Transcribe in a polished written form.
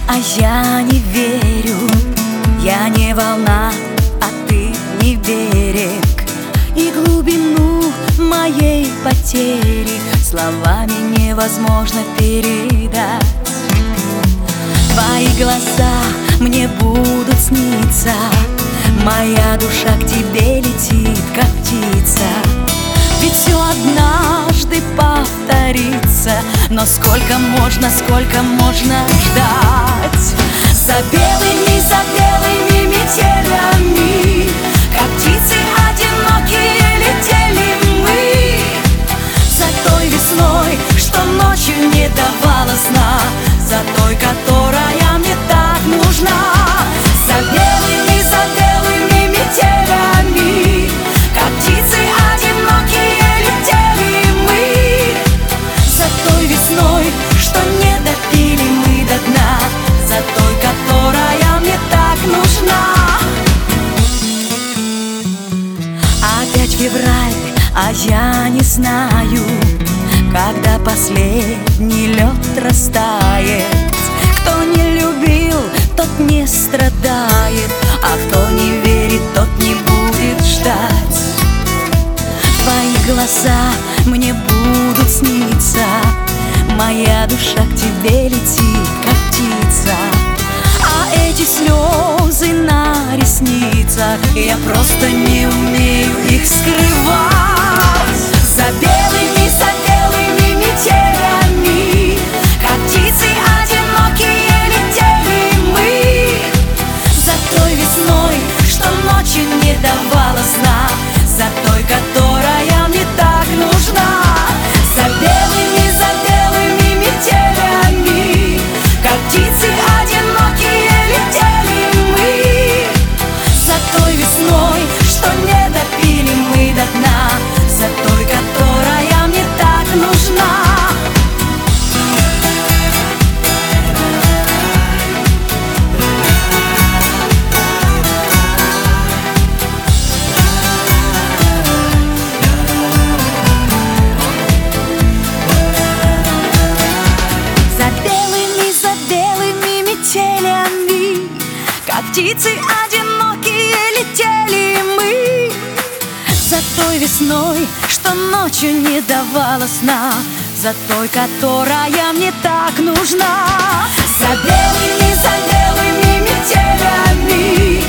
А я не верю, я не волна, а ты не берег. И глубину моей потери словами невозможно передать. Твои глаза мне будут сниться, моя душа к тебе летит, как птица. Ведь все однажды повторится, но сколько можно ждать? За белыми метелями, как птицы одинокие, летели мы. За той весной, что ночью не давала сна, за той, которая мне так нужна. За белыми метелями, как птицы одинокие, летели мы. За той весной, что не допили мы до дна, за той, которая мне так нужна. Опять февраль, а я не знаю, когда последний лед растает. Кто не любил, тот не страдает, а кто не верит, тот не будет ждать. Твои глаза мне будут сниться, моя душа к тебе летит, как птица. А эти слезы на ресницах, я просто не умею их скрывать. За белыми метелями, как птицы одинокие, летели мы. За той весной, что ночью не давала сна, за той, которая мне так нужна. За белыми метелями, как птицы одинокие, летели мы. За той весной, что не допили мы до дна, за той, которая мне так нужна. За белыми метелями, как птицы одинокие, летели мы. За той весной, что ночью не давала сна, за той, которая мне так нужна. За белыми метелями,